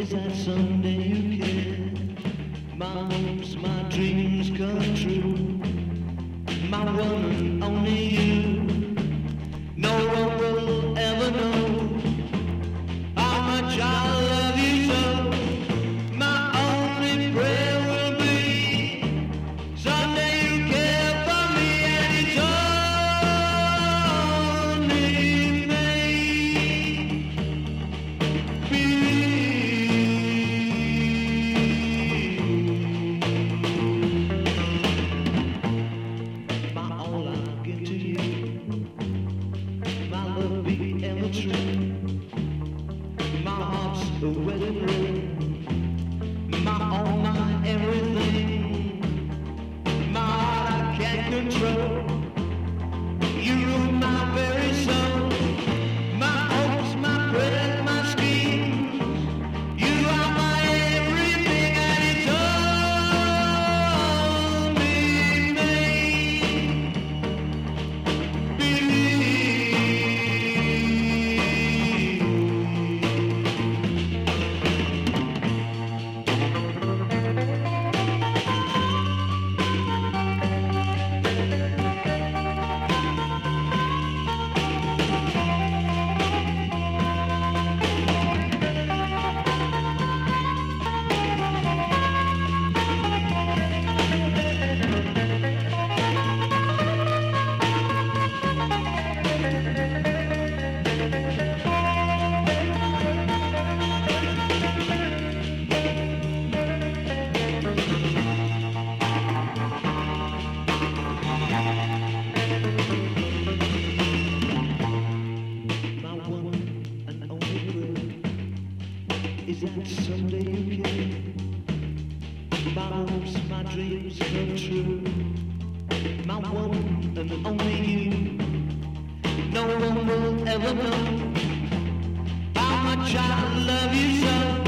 Is that someday you care? My hopes, my dreams come true. My one and only you. No one will ever know how much I love you so. My only prayer will be someday you care for me, and it's only me. My all I give to you, my love be ever true. My heart's a wedding ring, my all, my everything. My heart I can't control. You rule my very soul. My hopes, my prayers, my schemes. You are my everything, and it's only me. My one and only prayer is that someday you care. My hopes, my dreams come true. My one and only you. No one will ever know how much I love you so.